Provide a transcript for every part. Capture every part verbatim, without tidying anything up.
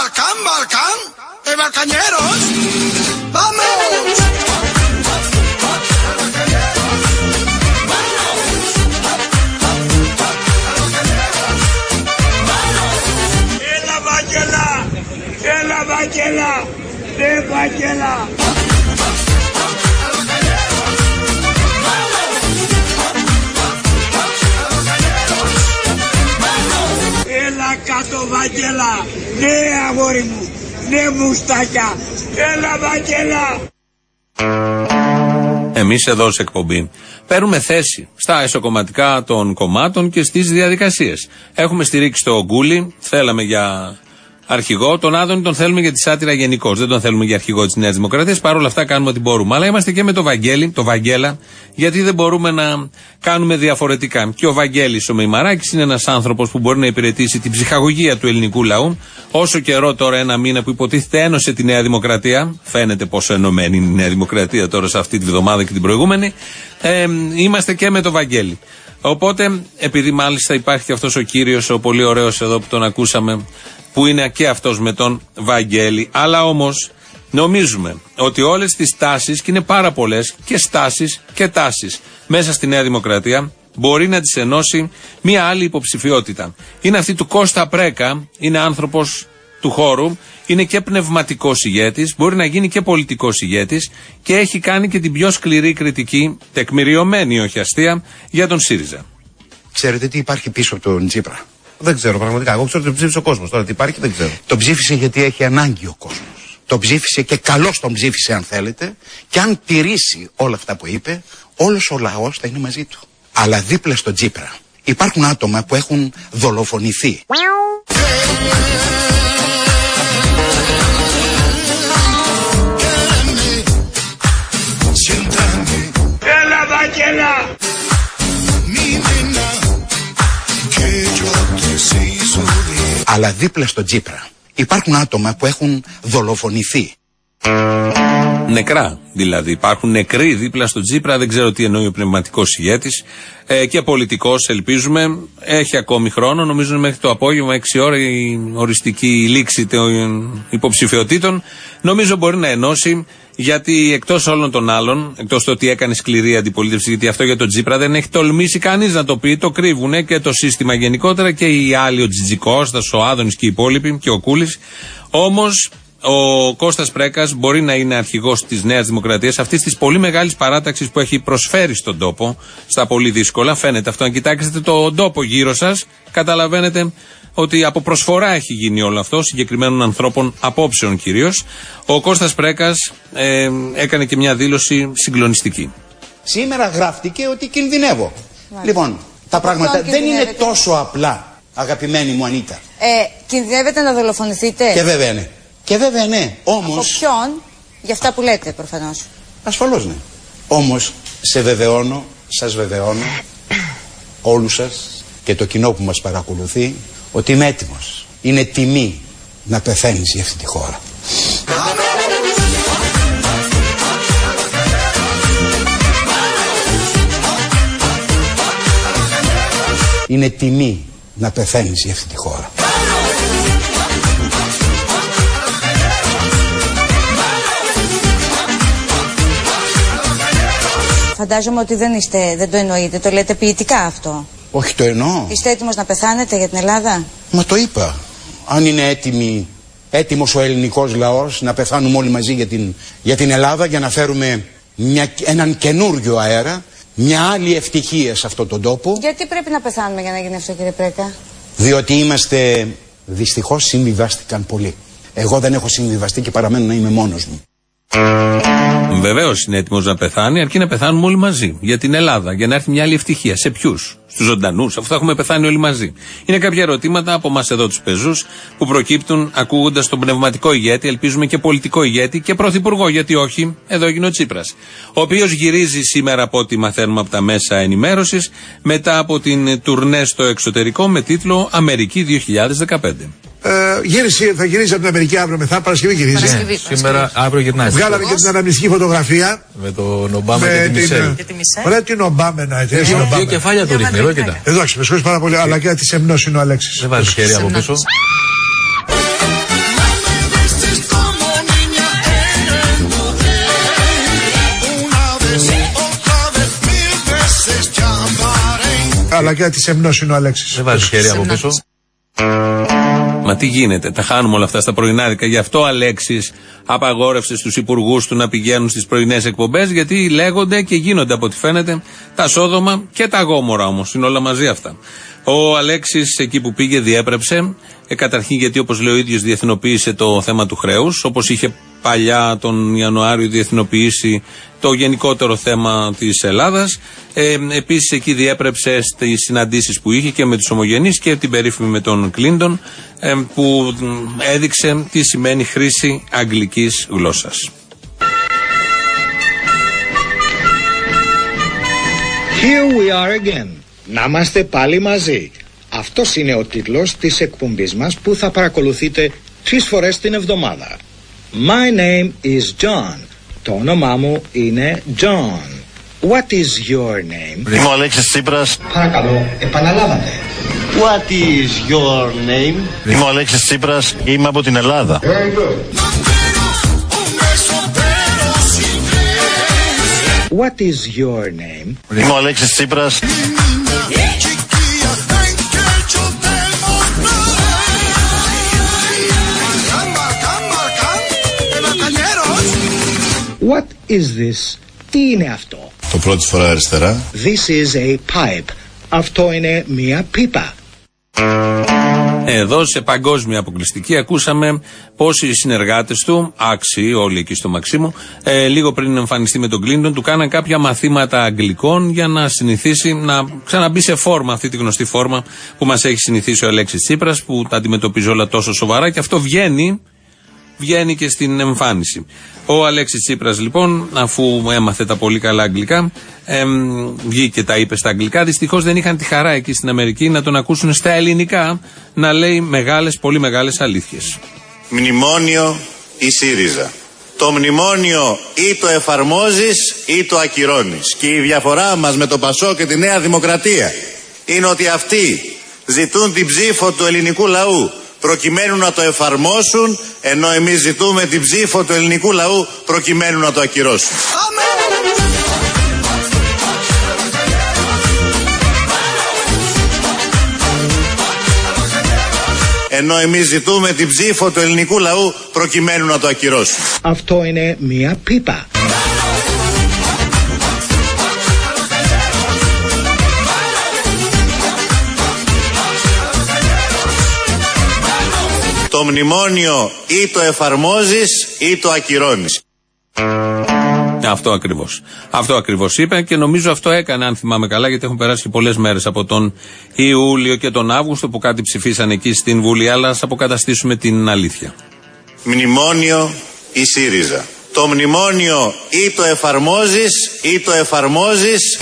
Balcán, Balcán, eh, Balcañeros, vamos. Έλα Βαγγέλα, έλα Βαγγέλα, ναι Βαγγέλα. Έλα κάτω Βαγγέλα, ναι αγόρι μου, ναι μουστάκια, έλα Βαγγέλα. Εμείς εδώ σε εκπομπή παίρνουμε θέση στα εσωκομματικά των κομμάτων και στις διαδικασίες. Έχουμε στηρίξει το Γκούλι, θέλαμε για αρχηγό, τον Άδωνη τον θέλουμε για τη σάτυρα γενικώς. Δεν τον θέλουμε για αρχηγό της Νέας Δημοκρατίας. Παρ' όλα αυτά κάνουμε ό,τι μπορούμε. Αλλά είμαστε και με το Βαγγέλη, το Βαγγέλα, γιατί δεν μπορούμε να κάνουμε διαφορετικά. Και ο Βαγγέλης ο Μεϊμαράκης είναι ένας άνθρωπος που μπορεί να υπηρετήσει την ψυχαγωγία του ελληνικού λαού. Όσο καιρό τώρα, ένα μήνα που υποτίθεται ένωσε τη Νέα Δημοκρατία, φαίνεται πόσο ενωμένη είναι η Νέα Δημοκρατία τώρα σε αυτή τη βδομάδα και την προηγούμενη, ε, είμαστε και με το Βαγγέλη. Οπότε, επειδή μάλιστα υπάρχει και αυτός ο κύριος, ο πολύ ωραίος εδώ που τον ακούσαμε, που είναι και αυτός με τον Βαγγέλη. Αλλά όμως νομίζουμε ότι όλες τις τάσεις, και είναι πάρα πολλές, και στάσεις και τάσεις μέσα στη Νέα Δημοκρατία, μπορεί να τις ενώσει μία άλλη υποψηφιότητα. Είναι αυτή του Κώστα Πρέκα, είναι άνθρωπος του χώρου, είναι και πνευματικός ηγέτης, μπορεί να γίνει και πολιτικός ηγέτης και έχει κάνει και την πιο σκληρή κριτική, τεκμηριωμένη όχι αστεία, για τον ΣΥΡΙΖΑ. Ξέρετε τι υπάρχει πίσω από τον Τσίπρα? Δεν ξέρω πραγματικά. Εγώ ξέρω ότι τον ψήφισε ο κόσμος. Τώρα τι υπάρχει δεν ξέρω. Τον ψήφισε γιατί έχει ανάγκη ο κόσμος. Τον ψήφισε και καλώς τον ψήφισε αν θέλετε. Και αν τηρήσει όλα αυτά που είπε, όλος ο λαός θα είναι μαζί του. Αλλά δίπλα στον Τσίπρα υπάρχουν άτομα που έχουν δολοφονηθεί. Έλα Βαγγέλα. Αλλά δίπλα στον Τσίπρα υπάρχουν άτομα που έχουν δολοφονηθεί. Νεκρά δηλαδή. Υπάρχουν νεκροί δίπλα στον Τσίπρα. Δεν ξέρω τι εννοεί ο πνευματικός ηγέτης ε, και πολιτικός, ελπίζουμε. Έχει ακόμη χρόνο. Νομίζω μέχρι το απόγευμα, έξι ώρα, η οριστική λήξη των υποψηφιωτήτων. Νομίζω μπορεί να ενώσει, γιατί εκτός όλων των άλλων, εκτός το ότι έκανε σκληρή αντιπολίτευση, γιατί αυτό για τον Τσίπρα δεν έχει τολμήσει κανείς να το πει, το κρύβουνε και το σύστημα γενικότερα και οι άλλοι, ο Τζιτζικώστας, ο Άδωνης και οι υπόλοιποι και ο Κούλης. Όμως ο Κώστας Πρέκας μπορεί να είναι αρχηγός της Νέας Δημοκρατίας, αυτής της πολύ μεγάλης παράταξης που έχει προσφέρει στον τόπο, στα πολύ δύσκολα. Φαίνεται αυτό. Αν κοιτάξετε τον τόπο γύρω σας, καταλαβαίνετε ότι από προσφορά έχει γίνει όλο αυτό, συγκεκριμένων ανθρώπων, απόψεων κυρίως. Ο Κώστας Πρέκας ε, έκανε και μια δήλωση συγκλονιστική. Σήμερα γράφτηκε ότι κινδυνεύω. Μάλιστα. Λοιπόν, τα πράγματα δεν είναι τόσο απλά, αγαπημένη μου Ανίτα. Ε, κινδυνεύετε να δολοφονηθείτε? Και βέβαια ναι. Και βέβαια ναι. Όμως... Από ποιον? Για αυτά που λέτε προφανώς. Ασφαλώς ναι. Όμως σε βεβαιώνω, σας βεβαιώνω, όλους σας και το κοινό που μας παρακολουθεί, ότι είμαι έτοιμος. Είναι τιμή να πεθαίνεις για αυτή τη χώρα. Είναι τιμή να πεθαίνεις για αυτή τη χώρα. Φαντάζομαι ότι δεν, είστε, δεν το εννοείτε, το λέτε ποιητικά αυτό. Όχι, το εννοώ. Είστε έτοιμος να πεθάνετε για την Ελλάδα? Μα το είπα. Αν είναι έτοιμη, έτοιμος ο ελληνικός λαός να πεθάνουμε όλοι μαζί για την, για την Ελλάδα, για να φέρουμε μια, έναν καινούριο αέρα, μια άλλη ευτυχία σε αυτόν τον τόπο. Γιατί πρέπει να πεθάνουμε για να γίνει αυτό, κύριε Πρέκα? Διότι είμαστε, δυστυχώς συμβιβάστηκαν πολλοί. Εγώ δεν έχω συμβιβαστεί και παραμένω να είμαι μόνος μου. Βεβαίως είναι έτοιμος να πεθάνει, αρκεί να πεθάνουμε όλοι μαζί. Για την Ελλάδα, για να έρθει μια άλλη ευτυχία. Σε ποιους? Στους ζωντανούς, αφού θα έχουμε πεθάνει όλοι μαζί. Είναι κάποια ερωτήματα από εμάς εδώ τους πεζούς που προκύπτουν ακούγοντας τον πνευματικό ηγέτη, ελπίζουμε και πολιτικό ηγέτη και πρωθυπουργό, γιατί όχι, εδώ έγινε ο Τσίπρας. Ο οποίος γυρίζει σήμερα, από ό,τι μαθαίνουμε από τα μέσα ενημέρωσης, μετά από την τουρνέ στο εξωτερικό με τίτλο Αμερική δύο χιλιάδες δεκαπέντε. Ε, γύρισε, θα γυρίσει από την Αμερική αύριο μεθά, Παρασκευή γυρίζει. Παρασκευή, Παρασκευή. Σήμερα, αύριο γυρνάει. Βγάλαμε και την αναμνηστική φωτογραφία. Με τον Ομπάμα και τη Μισελ. Ωραία, την Ομπάμα να έχει. Δύο κεφάλια του ρίχνει, εδώ κοίτα. Εντάξει, με συγχωρείς πάρα πολύ, αλλά και τη Σεμνός είναι ο Αλέξης. Δεν βάζει χέρι από πίσω. μαλακιά τη Σεμνός είναι ο Αλέξης. Δεν βάζει χέρι από πίσω. Μα τι γίνεται, τα χάνουμε όλα αυτά στα πρωινάδικα. Γι' αυτό ο Αλέξης απαγόρευσε στους υπουργούς του να πηγαίνουν στις πρωινές εκπομπές, γιατί λέγονται και γίνονται από ό,τι φαίνεται τα Σόδομα και τα Γόμορα όμως. Είναι όλα μαζί αυτά. Ο Αλέξης εκεί που πήγε διέπρεψε, ε, καταρχήν γιατί όπως λέει ο ίδιος διεθνοποίησε το θέμα του χρέους, όπως είχε παλιά τον Ιανουάριο διεθνοποιήσει το γενικότερο θέμα της Ελλάδας. Ε, επίσης εκεί διέπρεψε στις συναντήσεις που είχε και με τους ομογενείς και την περίφημη με τον Κλίντον, ε, που έδειξε τι σημαίνει χρήση αγγλικής γλώσσας. Here we are again. Να είμαστε πάλι μαζί. Αυτός είναι ο τίτλος της εκπομπής μας που θα παρακολουθείτε τρεις φορές την εβδομάδα. My name is John. Το όνομά μου είναι John. What is your name? Είμαι ο Αλέξης Τσίπρας. Παρακαλώ, επαναλάβατε. What is your name? Είμαι ο Αλέξης Τσίπρας. Είμαι από την Ελλάδα. Very good. What is your name? Είμαι ο Αλέξης Τσίπρας. What is this? Τι είναι αυτό? Το πρώτη φορά αριστερά. This is a pipe. Αυτό είναι μία πίπα. Εδώ σε παγκόσμια αποκλειστική ακούσαμε πως οι συνεργάτες του, άξιοι όλοι εκεί στο Μαξίμου, ε, λίγο πριν εμφανιστεί με τον Κλίντον, του κάναν κάποια μαθήματα αγγλικών για να συνηθίσει να ξαναμπεί σε φόρμα, αυτή τη γνωστή φόρμα που μας έχει συνηθίσει ο Αλέξης Τσίπρας, που τα αντιμετωπίζει όλα τόσο σοβαρά και αυτό βγαίνει, βγαίνει και στην εμφάνιση. Ο Αλέξης Τσίπρας λοιπόν, αφού έμαθε τα πολύ καλά αγγλικά, εμ, βγήκε τα είπε στα αγγλικά. Δυστυχώς δεν είχαν τη χαρά εκεί στην Αμερική να τον ακούσουν στα ελληνικά να λέει μεγάλες, πολύ μεγάλες αλήθειες. Μνημόνιο ή ΣΥΡΙΖΑ. Το μνημόνιο ή το εφαρμόζεις ή το ακυρώνεις. Και η διαφορά μας με το ΠΑΣΟ και τη Νέα Δημοκρατία είναι ότι αυτοί ζητούν την ψήφο του ελληνικού λαού προκειμένου να το εφαρμόσουν, ενώ εμείς ζητούμε την ψήφο του ελληνικού λαού προκειμένου να το ακυρώσουν. Ενώ εμείς ζητούμε την ψήφο του ελληνικού λαού προκειμένου να το ακυρώσουν. Αυτό είναι μία πίπα. Το μνημόνιο ή το εφαρμόζεις ή το ακυρώνεις. Αυτό ακριβώς. Αυτό ακριβώς είπε και νομίζω αυτό έκανε, αν θυμάμαι καλά, γιατί έχουν περάσει και πολλές μέρες από τον Ιούλιο και τον Αύγουστο που κάτι ψηφίσαν εκεί στην Βουλή, αλλά ας αποκαταστήσουμε την αλήθεια. Μνημόνιο ή ΣΥΡΙΖΑ. Το μνημόνιο ή το εφαρμόζεις ή το εφαρμόζεις.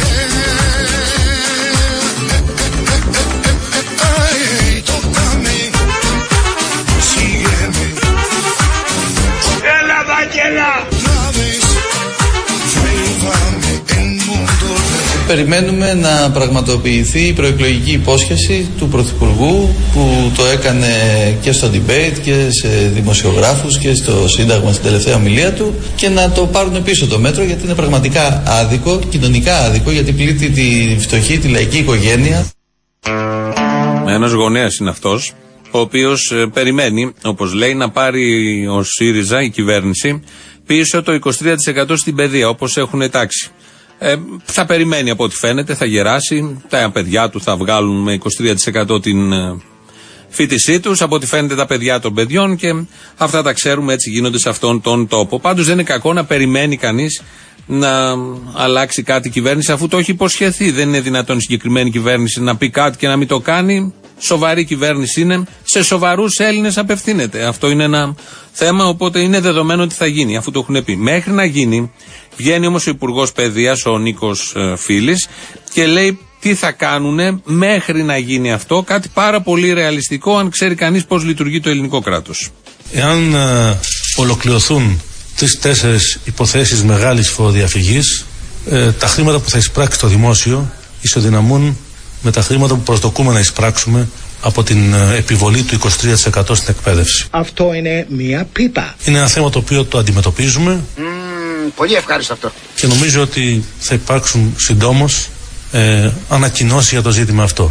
Περιμένουμε να πραγματοποιηθεί η προεκλογική υπόσχεση του Πρωθυπουργού που το έκανε και στο debate και σε δημοσιογράφους και στο Σύνταγμα στην τελευταία ομιλία του και να το πάρουν πίσω το μέτρο, γιατί είναι πραγματικά άδικο, κοινωνικά άδικο, γιατί πλήττει τη φτωχή, τη λαϊκή οικογένεια. Ένας γονέας είναι αυτός, ο οποίος ε, περιμένει, όπως λέει, να πάρει ο ΣΥΡΙΖΑ, η κυβέρνηση, πίσω το είκοσι τρία τοις εκατό στην παιδεία, όπως έχουν τάξει. Ε, θα περιμένει από ό,τι φαίνεται, θα γεράσει, τα παιδιά του θα βγάλουν με είκοσι τρία τοις εκατό την ε, φοιτησή τους, από ό,τι φαίνεται τα παιδιά των παιδιών, και αυτά τα ξέρουμε, έτσι γίνονται σε αυτόν τον τόπο. Πάντως δεν είναι κακό να περιμένει κανείς να αλλάξει κάτι η κυβέρνηση, αφού το έχει υποσχεθεί. Δεν είναι δυνατόν η συγκεκριμένη κυβέρνηση να πει κάτι και να μην το κάνει. Σοβαρή κυβέρνηση είναι, σε σοβαρούς Έλληνες απευθύνεται. Αυτό είναι ένα θέμα, οπότε είναι δεδομένο ότι θα γίνει, αφού το έχουν πει. Μέχρι να γίνει, βγαίνει όμως ο Υπουργός Παιδείας, ο Νίκος ε, Φίλης, και λέει τι θα κάνουνε μέχρι να γίνει αυτό. Κάτι πάρα πολύ ρεαλιστικό, αν ξέρει κανείς πώς λειτουργεί το ελληνικό κράτος. Εάν ε, ολοκληρωθούν τρεις-τέσσερις υποθέσεις μεγάλης φοροδιαφυγής, ε, τα χρήματα που θα εισπράξει το δημόσιο ισοδυναμούν με τα χρήματα που προσδοκούμε να εισπράξουμε από την επιβολή του είκοσι τρία τοις εκατό στην εκπαίδευση. Αυτό είναι μία πίπα. Είναι ένα θέμα το οποίο το αντιμετωπίζουμε. Mm, πολύ ευχάριστο αυτό. Και νομίζω ότι θα υπάρξουν συντόμως ε, ανακοινώσει για το ζήτημα αυτό.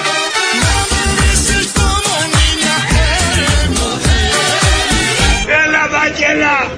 Έλα Βαγγέλα!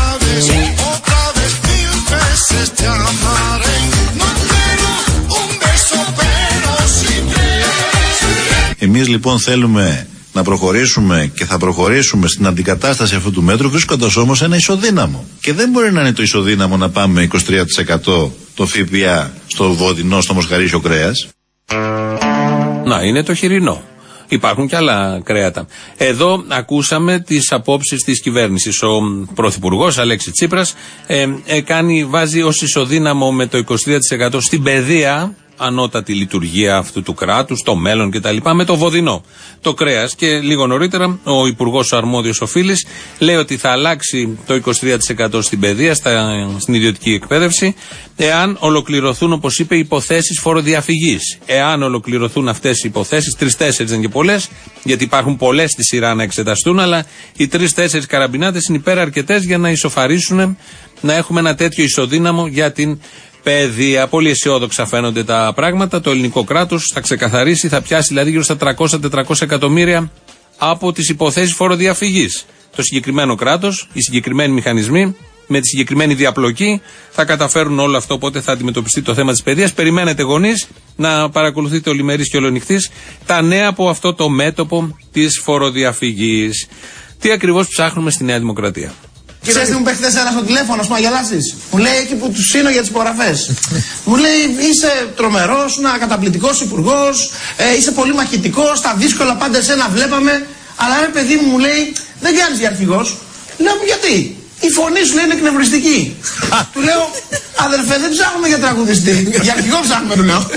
Εμείς λοιπόν θέλουμε να προχωρήσουμε και θα προχωρήσουμε στην αντικατάσταση αυτού του μέτρου, βρίσκοντας όμως ένα ισοδύναμο. Και δεν μπορεί να είναι το ισοδύναμο να πάμε είκοσι τρία τοις εκατό το ΦΠΑ στο βοδινό, στο μοσχαρίσιο κρέας. Να, είναι το χοιρινό. Υπάρχουν και άλλα κρέατα. Εδώ ακούσαμε τις απόψεις της κυβέρνησης. Ο Πρωθυπουργός Αλέξης Τσίπρας ε, ε, κάνει, βάζει ως ισοδύναμο με το είκοσι τρία τοις εκατό στην παιδεία, ανώτατη λειτουργία αυτού του κράτους, το μέλλον κτλ. Με το βοδινό, το κρέας. Και λίγο νωρίτερα ο Υπουργός Αρμόδιος ο Φίλης λέει ότι θα αλλάξει το είκοσι τρία τοις εκατό στην παιδεία, στα, στην ιδιωτική εκπαίδευση, εάν ολοκληρωθούν, όπως είπε, υποθέσεις φοροδιαφυγής. Εάν ολοκληρωθούν αυτές οι υποθέσεις, τρεις-τέσσερις δεν και πολλές, γιατί υπάρχουν πολλές στη σειρά να εξεταστούν, αλλά οι τρεις-τέσσερις καραμπινάτες είναι υπεραρκετές για να ισοφαρίσουν, να έχουμε ένα τέτοιο ισοδύναμο για την παιδεία. Πολύ αισιόδοξα φαίνονται τα πράγματα. Το ελληνικό κράτος θα ξεκαθαρίσει, θα πιάσει δηλαδή γύρω στα τριακόσια με τετρακόσια εκατομμύρια από τις υποθέσεις φοροδιαφυγής. Το συγκεκριμένο κράτος, οι συγκεκριμένοι μηχανισμοί, με τη συγκεκριμένη διαπλοκή θα καταφέρουν όλο αυτό. Οπότε θα αντιμετωπιστεί το θέμα της παιδείας. Περιμένετε γονείς να παρακολουθείτε ολημερής και ολονυχτής τα νέα από αυτό το μέτωπο της φοροδιαφυγής. Τι ακριβώς ψάχνουμε στη Νέα Δημοκρατία. Ξέρετε, μου παίχτε ένα στο τηλέφωνο, α γελάσει. Μου λέει εκεί που του σύνω για τις υπογραφές. Μου λέει είσαι τρομερός, ένα καταπληκτικός υπουργός, ε, είσαι πολύ μαχητικός, τα δύσκολα πάντα εσένα βλέπαμε. Αλλά ρε παιδί μου, μου λέει, δεν κάνεις για αρχηγός. Λέω γιατί. Η φωνή σου λέει είναι εκνευριστική. Του λέω, αδερφέ, δεν ψάχνουμε για τραγουδιστή. Για αρχηγό ψάχνουμε, του λέω.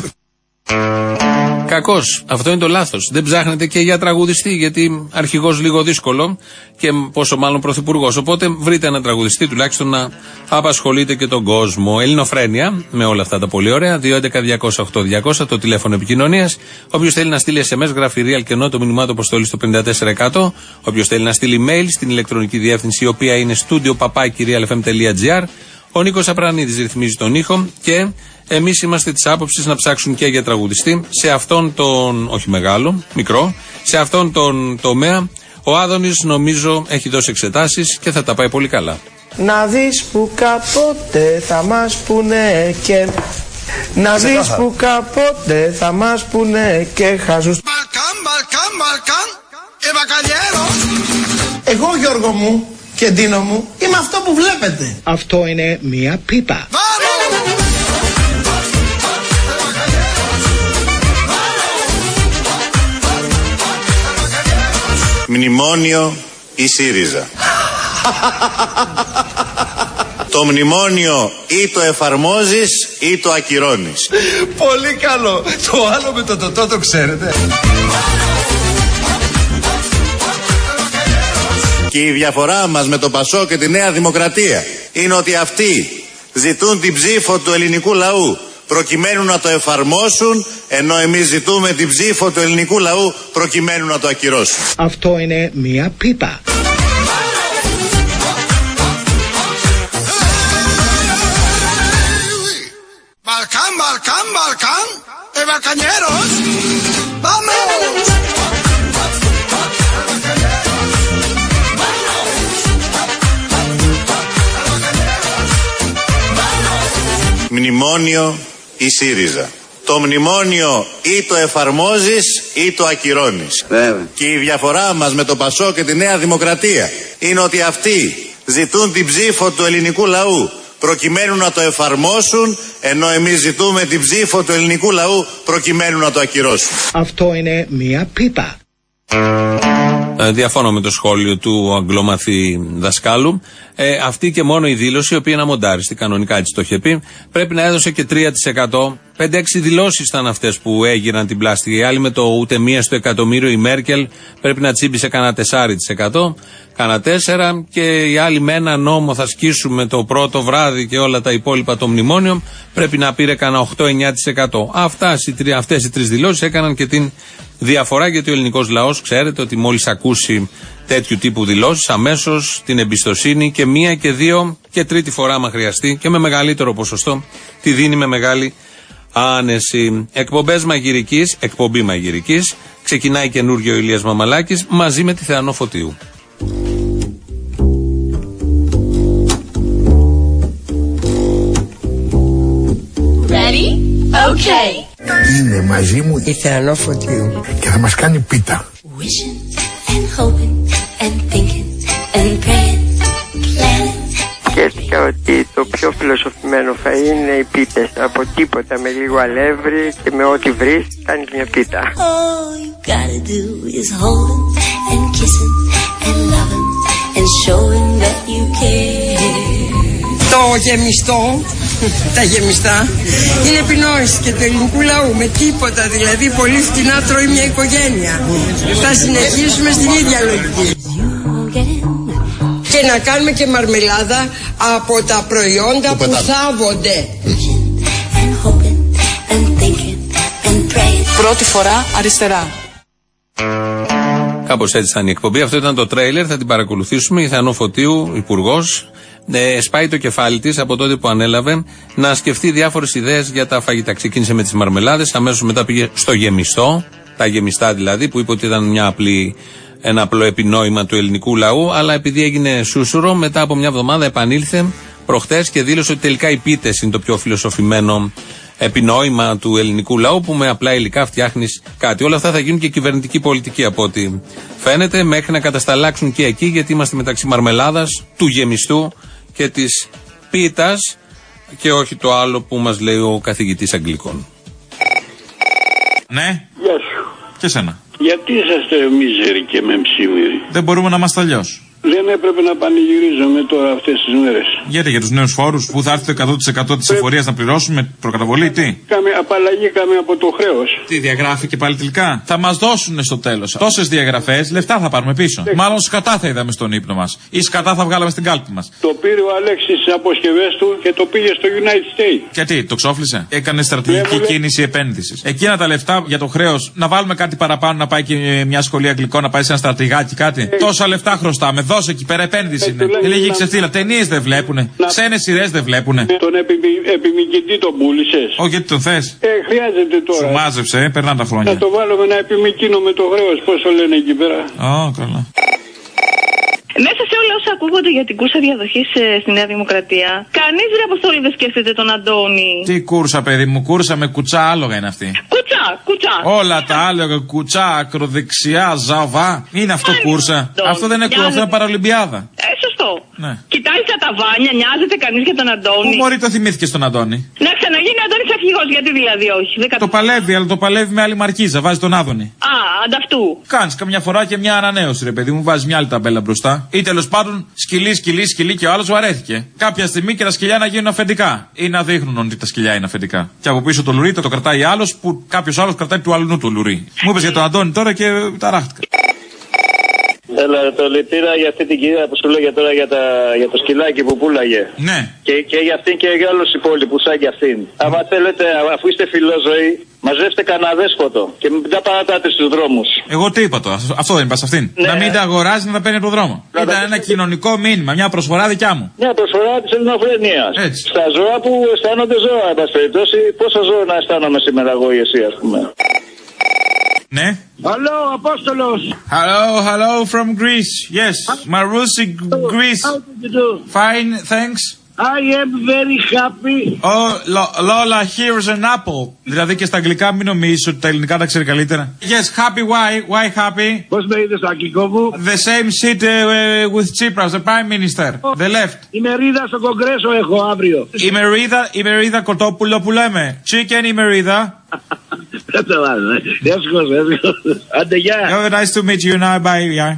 Κακώς. Αυτό είναι το λάθος. Δεν ψάχνετε και για τραγουδιστή, γιατί αρχηγός λίγο δύσκολο και πόσο μάλλον πρωθυπουργός. Οπότε βρείτε ένα τραγουδιστή τουλάχιστον να απασχολείτε και τον κόσμο. Ελληνοφρένεια, με όλα αυτά τα πολύ ωραία. δύο έντεκα διακόσια οκτώ διακόσια το τηλέφωνο επικοινωνίας. Όποιος θέλει να στείλει ες εμ ες, γράφει real και ενώ το μηνυμά του αποστολή στο πενήντα τέσσερα εκατό. Όποιος θέλει να στείλει mail στην ηλεκτρονική διεύθυνση, η οποία είναι studio παπάκι real f m τελεία g r. Ο Νίκος Απρανίδης ρυθμίζει τον ήχο και εμείς είμαστε της άποψης να ψάξουν και για τραγουδιστή σε αυτόν τον, όχι μεγάλο, μικρό, σε αυτόν τον τομέα. Ο Άδωνης νομίζω έχει δώσει εξετάσεις και θα τα πάει πολύ καλά. Να δεις που κάποτε θα μας πούνε και... Να δεις που κάποτε θα μας πούνε και χαζούς. Μπαλκάν, Μπαλκάν, Μπαλκάν, Ευακαλιέρο. Εγώ Γιώργο μου και Ντίνο μου είμαι αυτό που βλέπετε. Αυτό είναι μία πίπα. Μνημόνιο ή ΣΥΡΙΖΑ. Το μνημόνιο ή το εφαρμόζεις ή το ακυρώνεις. Πολύ καλό. Το άλλο με το τοτό το ξέρετε. Και η διαφορά μας με το Πασό και τη Νέα Δημοκρατία είναι ότι αυτοί ζητούν την ψήφο του ελληνικού λαού προκειμένου να το εφαρμόσουν, ενώ εμείς ζητούμε την ψήφο του ελληνικού λαού προκειμένου να το ακυρώσουν. Αυτό είναι μία πίπα. Μπαλκάν, Μπαλκάν, Μπαλκάν, Ευακανιέρος. Πάμε! Μνημόνιο ή ΣΥΡΙΖΑ. Το μνημόνιο ή το εφαρμόζεις ή το ακυρώνεις. Βέβαια. Και η διαφορά μας με το Πασό και τη Νέα Δημοκρατία είναι ότι αυτοί ζητούν την ψήφο του ελληνικού λαού προκειμένου να το εφαρμόσουν, ενώ εμείς ζητούμε την ψήφο του ελληνικού λαού προκειμένου να το ακυρώσουν. Αυτό είναι μία πίπα. Ε, διαφώνω με το σχόλιο του αγγλομαθή δασκάλου. Ε, αυτή και μόνο η δήλωση, η οποία είναι αμοντάριστη, κανονικά έτσι το είχε πει, πρέπει να έδωσε και τρία τοις εκατό. πέντε έξι δηλώσεις ήταν αυτές που έγιναν την πλάστικη. Οι άλλοι με το ούτε μία στο εκατομμύριο, η Μέρκελ πρέπει να τσίμπησε κανένα τέσσερα τοις εκατό, κανένα τέσσερα, και οι άλλοι με ένα νόμο θα σκίσουμε το πρώτο βράδυ και όλα τα υπόλοιπα το μνημόνιο, πρέπει να πήρε κανένα οκτώ εννιά τοις εκατό. Αυτές οι τρεις δηλώσεις έκαναν και την διαφορά, γιατί ο ελληνικός λαός ξέρετε ότι μόλις ακούσει τέτοιου τύπου δηλώσεις αμέσως την εμπιστοσύνη και μία και δύο και τρίτη φορά άμα χρειαστεί και με μεγαλύτερο ποσοστό τη δίνει με μεγάλη άνεση. Εκπομπές μαγειρικής, εκπομπή μαγειρικής. Ξεκινάει καινούργιο Ηλίας Μαμαλάκης μαζί με τη Θεανό Φωτίου. Ready? Okay. Είναι μαζί μου Η Θεανό Φωτίου και θα μας κάνει πίτα. Wishing and hoping and thinking and praying, planning. Σκέφτηκα ότι το πιο φιλοσοφημένο θα είναι οι πίτες. Από τίποτα, με λίγο αλεύρι και με ό,τι βρεις κάνεις μια πίτα. All you gotta do is holding and kissing and loving and showing that you care. Το γεμιστό, τα γεμιστά, είναι επινόηση και του ελληνικού λαού. Με τίποτα, δηλαδή πολύ φτηνά τρώει μια οικογένεια. Θα συνεχίσουμε στην ίδια λογική. Και να κάνουμε και μαρμελάδα από τα προϊόντα που θάβονται. Πρώτη φορά αριστερά. Κάπως έτσι ήταν η εκπομπή. Αυτό ήταν το τρέιλερ. Θα την παρακολουθήσουμε. Η Θεανό Φωτίου, υπουργός, ε, σπάει το κεφάλι της από τότε που ανέλαβε να σκεφτεί διάφορες ιδέες για τα φαγητά. Ξεκίνησε με τις μαρμελάδες, αμέσως μετά πήγε στο γεμιστό, τα γεμιστά δηλαδή, που είπε ότι ήταν μια απλή, ένα απλό επινόημα του ελληνικού λαού, αλλά επειδή έγινε σούσουρο, μετά από μια εβδομάδα επανήλθε προχτές και δήλωσε ότι τελικά οι πίτες είναι το πιο φιλοσοφημένο επινόημα του ελληνικού λαού, που με απλά υλικά φτιάχνεις κάτι. Όλα αυτά θα γίνουν και κυβερνητική πολιτική από ό,τι φαίνεται, μέχρι να κατασταλάξουν και εκεί, γιατί είμαστε μεταξύ μαρμελάδας, του γεμιστού και της πίτας, και όχι το άλλο που μας λέει ο καθηγητής Αγγλικών. Ναι. Γεια σου. Και σένα. Γιατί είσαστε μίζεροι και με ψήμυροι? Δεν μπορούμε να είμαστε αλλιώς. Δεν έπρεπε να πανηγυρίζουμε τώρα αυτές τις μέρες? Γιατί για τους νέους φόρους που θα έρθει το εκατό τοις εκατό της εφορίας να πληρώσουμε προκαταβολή, τι? Κάμε, απαλλαγήκαμε από το χρέος. Τι διαγράφει και πάλι τελικά? Θα μας δώσουν στο τέλος τόσες διαγραφές, λεφτά θα πάρουμε πίσω. Ε. Μάλλον σκατά θα είδαμε στον ύπνο μας. Ή σκατά θα βγάλαμε στην κάλπη μας. Το πήρε ο Αλέξης στις αποσκευές του και το πήγε στο United States. Γιατί, το ξόφλησε? Έκανε στρατηγική λέ... κίνηση επένδυσης. Εκείνα τα λεφτά για το χρέος, να βάλουμε κάτι παραπάνω, να πάει και μια σχολή αγγλικών, να πάει σε ένα στρατηγάκι κάτι. Ε. Τόσα λεφτά χρωστάμε. Δώσε εκεί πέρα, επένδυση είναι. Είναι λίγη ξεφτύλα. Ταινίες δεν βλέπουνε. Ξένες σειρές δεν βλέπουνε. Τον επιμη... επιμηκητή τον πούλησες? Όχι, γιατί τον θες? Ε, χρειάζεται τώρα. Σου μάζεψε, ε, περνάνε τα χρόνια. Να το βάλουμε να επιμηκύνω με το χρέος, πόσο λένε εκεί πέρα. Ω, oh, καλά. Μέσα σε όλα όσα ακούγονται για την κούρσα διαδοχής στη Νέα Δημοκρατία, κανείς ρε Αποστόλη δεν σκέφτεται τον Αντώνη. Τι κούρσα, παιδί μου, κούρσα με κουτσά άλογα είναι αυτή. Κουτσά, κουτσά. Όλα τα άλογα, κουτσά, ακροδεξιά, ζαβά. Είναι αυτό Άι, κούρσα. Τον. Αυτό δεν είναι κούρσα, αυτό είναι παραολυμπιάδα. Ε, σωστό. Ναι. Κοιτάει τα ταβάνια, νοιάζεται κανείς για τον Αντώνη. Πού μπορεί το θυμήθηκε στον Αντώνη? Να ξαναγίνει ο Αντώνης αρχηγός, γιατί δηλαδή όχι. Δεν το παλεύει, αλλά το παλεύει με άλλη μαρκίζα, βάζει τον Άδωνη. Α, ανταυτού. Κάνεις καμιά φορά και μια ανανέωση, ρε παιδί μου, βάζει μια άλλη ταμπέλα μπροστά. Ή τέλος πάντων σκυλί, σκυλί, σκυλί και ο άλλος βαρέθηκε. Κάποια στιγμή και τα σκυλιά να γίνουν αφεντικά. Ή να δείχνουν ότι τα σκυλιά είναι αφεντικά. Και από πίσω το λουρί το, το κρατάει άλλος που κάποιος άλλος κρατάει του αλλού το λουρί. Μου είπες για τον Αντώνη τώρα και ταράχτηκα. Έλα, το λυπήρα για αυτή την κυρία που σου λέγε τώρα για, τα, για το σκυλάκι που πουλάγε. Ναι. Και, και για αυτήν και για όλους τους υπόλοιπους, σαν και αυτήν. Mm. Άμα θέλετε, αφού είστε φιλόζωοι, μαζεύστε κανένα δέσποτο και μην τα παρατάτε στους δρόμους. Εγώ τι είπα τώρα, αυτό δεν είπα σε αυτήν? Ναι. Να μην τα αγοράζει, να τα παίρνει από τον δρόμο. Να Ήταν τα... ένα κοινωνικό μήνυμα, μια προσφορά δικιά μου. Μια προσφορά της ελληνοφρενείας. Στα ζώα που αισθάνονται ζώα, εν πάση περιπτώσει, πόσα ζώα να αισθάνομαι σήμερα εγώ ή εσύ, ας πούμε. Ναι. Hello, Apostolos. Hello, hello from Greece. Yes, Marousi, Greece. How did you do? Fine, thanks. I am very happy. Oh, Lola, here's an apple. Δηλαδή και στα αγγλικά μην νομίζεις ότι τα ελληνικά τα ξέρει καλύτερα. Yes, happy, why? Why happy? Πώς με είδες στο αγγλικό μου? The same seat uh, with Tsipras, the Prime Minister. Oh, the left. Ημερίδα στο Κογκρέσο έχω αύριο. Ημερίδα, ημερίδα κοτόπουλο που λέμε. Chicken ημερίδα. Δεν το βάζω. Εύσκος, εύσκος. Άντε, γεια. Oh, nice to meet you now, bye, yeah.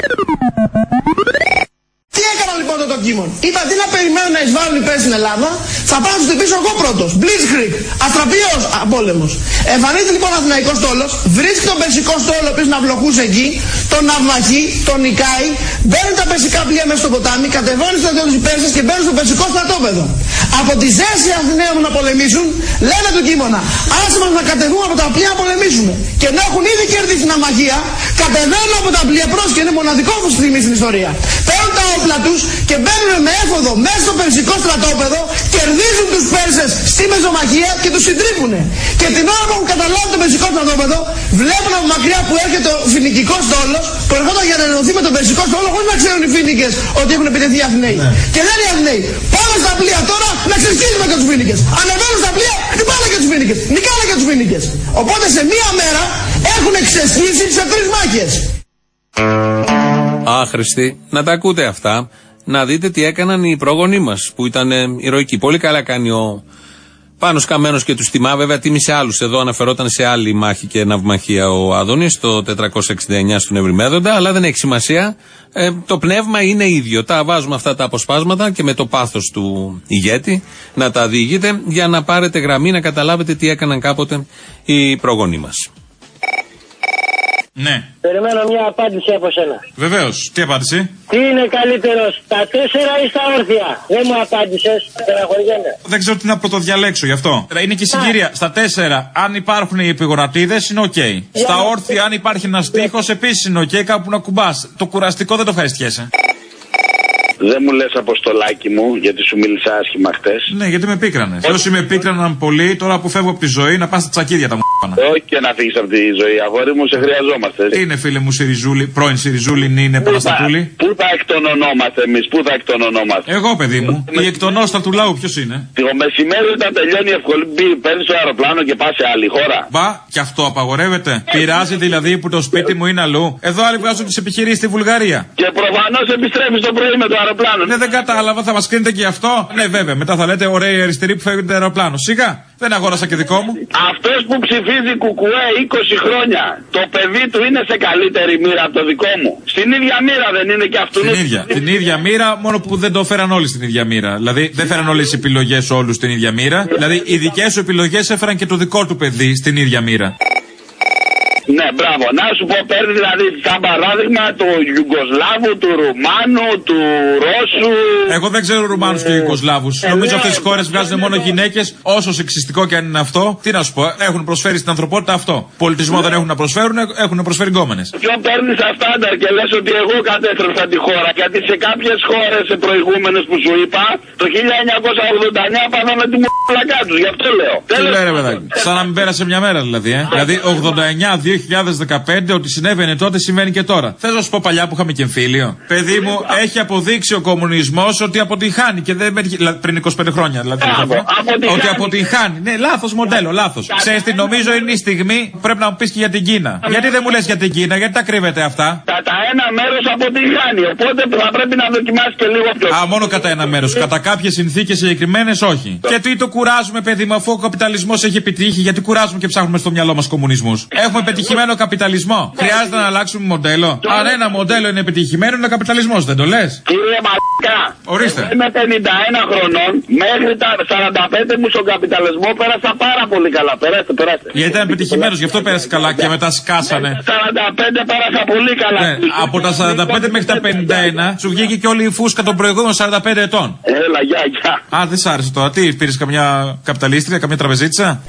Τι έκανα λοιπόν το Κίμων? Είπα τι να περιμένουν να εισβάλλουν οι πέσει στην Ελλάδα, θα πάω να του χτυπήσω εγώ πρώτος. Blitzkrieg, αστραπίος πόλεμος. Εμφανίζεται λοιπόν ο Αθηναϊκός στόλος, βρίσκει τον περσικό στόλο ο οποίος να βλοχούσε εκεί, τον ναυμαχεί, τον νικάει, μπαίνουν τα περσικά πλοία μέσα στο ποτάμι, κατεβαίνουν στο στρατιώτες οι Πέρσες και μπαίνουν στο περσικό στρατόπεδο. Από τη ζέση Αθηναίων να πολεμήσουν, λένε του Κίμωνα, άσε μας να κατεβούμε από τα πλοία να πολεμήσουμε. Και να έχουν ήδη κερδίσει την αμαχία, κατεβαίνουν από τα πλοία πρόσχε, είναι μοναδικό στιγμή στην ιστορία. Παίρνουν τα όπλα τους και μπαίνουν με έφοδο μέσα στο περσικό στρατόπεδο κερδίζουν τους Πέρσες στη μεζομαχία και τους συντρίπουνε. Και την ώρα που έχουν καταλάβει το περσικό στρατόπεδο, βλέπουν από μακριά που έρχεται ο φοινικικός στόλος, που ερχόταν για να ενωθεί με τον περσικό στόλο, χωρίς να ξέρουν οι Φοίνικες ότι έχουν επιτεθεί οι Αθηναίοι. Ναι. Και λένε οι Αθηναίοι, πάμε στα πλοία τώρα να ξεσκίσουμε και τους Φοίνικες. Ανεβαίνουν στα πλοία, χτυπάνε και τους Φοίνικες. Νικάνε και τους Φοίνικες. Οπότε σε μία μέρα έχουν ξεσκίσει σε τρεις μάχες. Άχρηστοι, να τα ακούτε αυτά. Να δείτε τι έκαναν οι πρόγονοί μας που ήταν ηρωικοί. Πολύ καλά κάνει ο Πάνος Καμένος και τους τιμά. Βέβαια τίμησε άλλους. Εδώ αναφερόταν σε άλλη μάχη και ναυμαχία ο Άδωνης το τετρακόσια εξήντα εννιά στον Ευρυμέδοντα, αλλά δεν έχει σημασία. Ε, το πνεύμα είναι ίδιο. Τα βάζουμε αυτά τα αποσπάσματα και με το πάθος του ηγέτη να τα διηγείτε για να πάρετε γραμμή, να καταλάβετε τι έκαναν κάποτε οι πρόγονοί μας. Ναι. Περιμένω μια απάντηση από σένα. Βεβαίως. Τι απάντηση? Τι είναι καλύτερο, στα τέσσερα ή στα όρθια? Δεν μου απάντησες. Στεναχωριέμαι. Δεν ξέρω τι να πρωτοδιαλέξω γι' αυτό. Είναι και η συγκυρία. Στα τέσσερα, αν υπάρχουν οι επιγονατίδες, είναι οκ. Okay. Στα όρθια, αν υπάρχει ένα τείχος, επίσης είναι οκ. Okay, κάπου να κουμπάς. Το κουραστικό δεν το ευχαριστιέσαι. Δεν μου λες, Αποστολάκι μου, γιατί σου μίλησα άσχημα χτες. Ναι, γιατί με πίκρανε. Όσοι με πίκραναν πολύ, τώρα που φεύγω από τη ζωή, να πας στα τσακίδια τα μου. Όχι και να φύγεις από τη ζωή, αγόρι μου, σε χρειαζόμαστε. Τι είναι, φίλε μου, Σιριζούλη, πρώην Σιριζούλη, είναι Παναστατούλη. Πού θα εκτονωνόμαστε εμείς, πού θα εκτονωνόμαστε? Εγώ, παιδί μου, η εκτονόστα του λαού ποιος είναι? Το μεσημέρι όταν τελειώνει η ευκολή, παίρνεις το αεροπλάνο και πας σε άλλη χώρα. Μπα, και αυτό απαγορεύεται. Πειράζει δηλαδή που το σπίτι μου είναι αλλού. Εδώ άλλοι βγάζουν τις επιχειρήσεις στη Βουλγαρία. Και προφανώς επιστρέφεις το πρωί με το αεροπλάνο. Ναι, δεν κατάλαβα, θα μας κρίνετε και αυτό. Ναι, βέβαια, μετά θα λέτε ωραία η αριστερή που φεύγει το αεροπλάνο. Σιγά, δεν αγόρασα και δικό μου. Αυτός που ψηφίζει κουκουέ είκοσι χρόνια, το παιδί του είναι σε καλύτερη μοίρα από το δικό μου. Στην ίδια μοίρα δεν είναι και αυτού? Την ίδια. Την ίδια μοίρα, μόνο που δεν το φέραν όλοι στην ίδια μοίρα. Δηλαδή, δεν φέραν όλες τις επιλογές όλους στην ίδια μοίρα. Δηλαδή, οι δικές σου επιλογές έφεραν και το δικό του παιδί στην ίδια μοίρα. Ναι, μπράβο. Να σου πω, παίρνει δηλαδή σαν παράδειγμα του Ιουγκοσλάβου, του Ρουμάνου, του Ρώσου. Εγώ δεν ξέρω Ρουμάνους και Ιουγκοσλάβους. Ε, Νομίζω ναι, αυτές τις χώρες βγάζουν μόνο γυναίκες, όσο σεξιστικό και αν είναι αυτό. Τι να σου πω, έχουν προσφέρει στην ανθρωπότητα αυτό. Πολιτισμό ναι. δεν έχουν να προσφέρουν, έχουν προσφέρει γκόμενες. Ποιον παίρνει σαν στάνταρ και λες ότι εγώ κατέστρεψα τη χώρα. Γιατί σε κάποιες χώρες σε προηγούμενες που σου είπα, το χίλια εννιακόσια ογδόντα εννιά πάθαμε τη μουλακά τους. Γι' αυτό λέω. Τι λέει ρε παιδάκι. Σαν να μην πέρασε μια μέρα δηλαδή, ε. Δηλαδή ογδόντα εννιά δύο χιλιάδες δεκαπέντε, ότι συνέβαινε τότε, συμβαίνει και τώρα. Θες να σου πω παλιά που είχαμε και εμφύλιο? Παιδί μου, έχει αποδείξει ο κομμουνισμός ότι αποτυγχάνει και δεν. Πριν είκοσι πέντε χρόνια, δηλαδή. Ότι αποτυγχάνει. Ναι, λάθος μοντέλο, λάθος. Ξέρεις τι, νομίζω είναι η στιγμή πρέπει να μου πεις και για την Κίνα. Γιατί δεν μου λες για την Κίνα, γιατί τα κρύβετε αυτά? Κατά ένα μέρος αποτυγχάνει, οπότε θα πρέπει να δοκιμάσει και λίγο πιο. Α, μόνο κατά ένα μέρος. Κατά κάποιες συνθήκες συγκεκριμένες, όχι. Και τι το κουράζουμε, παιδί μου, αφού ο καπιταλισμός έχει επιτύχει, γιατί κουράζουμε και ψάχνουμε στο μυαλό μας κομμουνισμούς? Έχουμε πετυχημένο καπιταλισμό. Χρειάζεται να αλλάξουμε μοντέλο? Αν ένα μοντέλο είναι επιτυχημένο, είναι ο καπιταλισμός, δεν το λες? Κύριε Μαλάκα, ορίστε. Είμαι πενήντα ένα χρονών, μέχρι τα σαράντα πέντε μου στον καπιταλισμό πέρασα πάρα πολύ καλά. Περάστε, περάστε. Γιατί ήταν επιτυχημένος, γι' αυτό πέρασε καλά και μετά σκάσανε. σαράντα πέντε πέρασα πολύ καλά. Ναι, από τα σαράντα πέντε μέχρι τα πενήντα ένα σου βγήκε και όλη η φούσκα των προηγούμενων σαράντα πέντε ετών. Έλα, γεια, γεια. Α, δεν σ' άρεσε τώρα. Τι, πήρες καμιά καπιταλίστρια, καμιά τραπεζίτσα?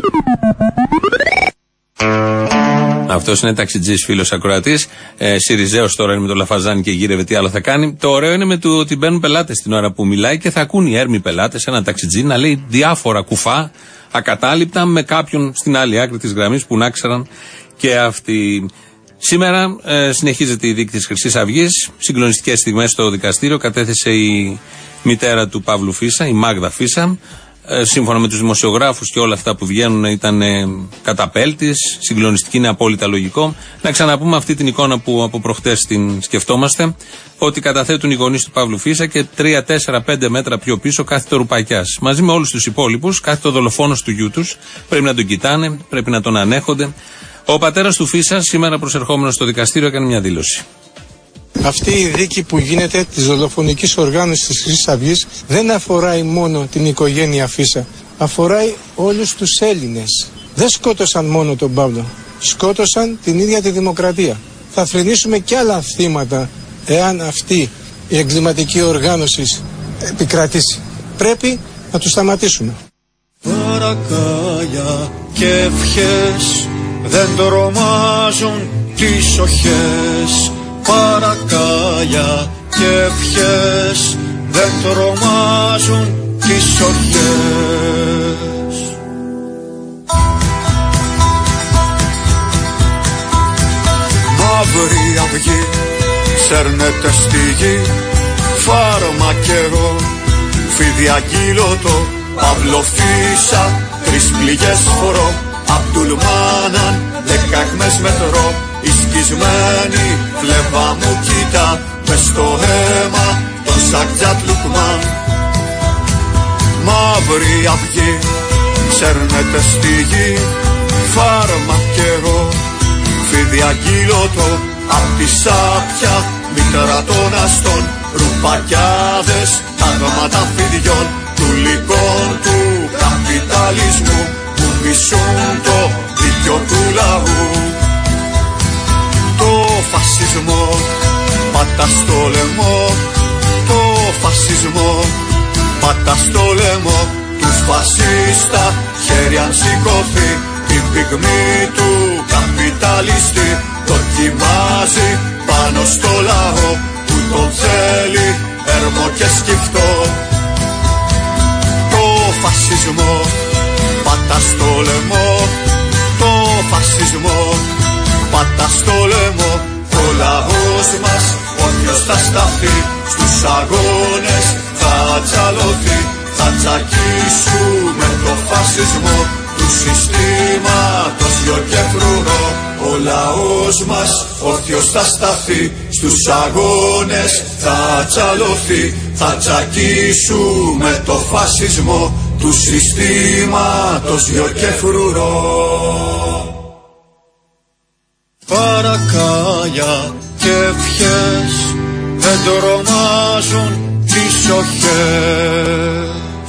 Αυτός είναι ταξιτζής φίλος ακροατής. Ε, Σιριζέος τώρα είναι με το Λαφαζάνι και γύρευε, τι άλλο θα κάνει. Το ωραίο είναι με το ότι μπαίνουν πελάτες την ώρα που μιλάει και θα ακούν οι έρμοι πελάτες ένα ταξιτζή να λέει διάφορα κουφά, ακατάληπτα, με κάποιον στην άλλη άκρη της γραμμής που να ξέραν και αυτοί. Σήμερα ε, συνεχίζεται η δίκη της Χρυσής Αυγής. Συγκλονιστικές στιγμές στο δικαστήριο. Κατέθεσε η μητέρα του Παύλου Φίσα, η Μάγδα Φίσα. Ε, σύμφωνα με τους δημοσιογράφους και όλα αυτά που βγαίνουν ήταν ε, καταπέλτης, συγκλονιστική, είναι απόλυτα λογικό. Να ξαναπούμε αυτή την εικόνα που από προχτές την σκεφτόμαστε, ότι καταθέτουν οι γονείς του Παύλου Φίσα και τρία, τέσσερα, πέντε μέτρα πιο πίσω κάθεται ο Ρουπακιάς. Μαζί με όλους τους υπόλοιπους κάθεται ο δολοφόνος του γιού τους. Πρέπει να τον κοιτάνε, πρέπει να τον ανέχονται. Ο πατέρας του Φίσα, σήμερα προσερχόμενος στο δικαστήριο, έκανε μια δήλωση. Αυτή η δίκη που γίνεται της δολοφονικής οργάνωσης της Χρυσής Αυγής δεν αφοράει μόνο την οικογένεια Φίσα. Αφοράει όλους τους Έλληνες. Δεν σκότωσαν μόνο τον Παύλο. Σκότωσαν την ίδια τη δημοκρατία. Θα θρηνήσουμε κι άλλα θύματα εάν αυτή η εγκληματική οργάνωση επικρατήσει. Πρέπει να τους σταματήσουμε. Παρακάλια και ευχές δεν τρομάζουν τις οχές. Παρακάλια και ευχές δεν τρομάζουν τις οχές. Μαύρη αυγή σέρνεται στη γη, φάρμακερο, φίδια κύλωτο, παυλοφύσα, τρεις πληγές φορώ, Αμπτουλμάναν, δέκα αιχμές μετρώ, η σκισμένη φλέβα μου κοίτα, μες στο αίμα τον Σακτζάτ Λουκμάν. Μαύρη αυγή σέρνεται στη γη, φάρμακερο, φίδια κύλωτο, απ' τη σάπια μητέρα των αστών, ρουπακιάδες, τάγματα φιδιών, του λυκών του καπιταλισμού, που μισούν το δίκιο του λαού. Το φασισμό πάτα στο λαιμό, το φασισμό πάτα στο λαιμό, του φασίστα χέρι αν σηκωθεί, την πυγμή του καπιταλιστή δοκιμάζει πάνω στο λαό, που τον θέλει έρμο και σκυφτό. Το φασισμό πάτα στο λαιμό, το φασισμό πάτα στο λαιμό, ο λαός μας όποιος θα σταθεί, στους αγώνες θα τσαλωθεί, θα τσακίσουμε το φασισμό του συστήματος γιο και φρουρό. Ο λαός μας όρθιος θα σταθεί, στους αγώνες θα τσαλωθεί, θα τσακίσουμε το φασισμό του συστήματος γιο και φρουρό. Παρακάλια και ευχές δεν τρομάζουν τις οχές.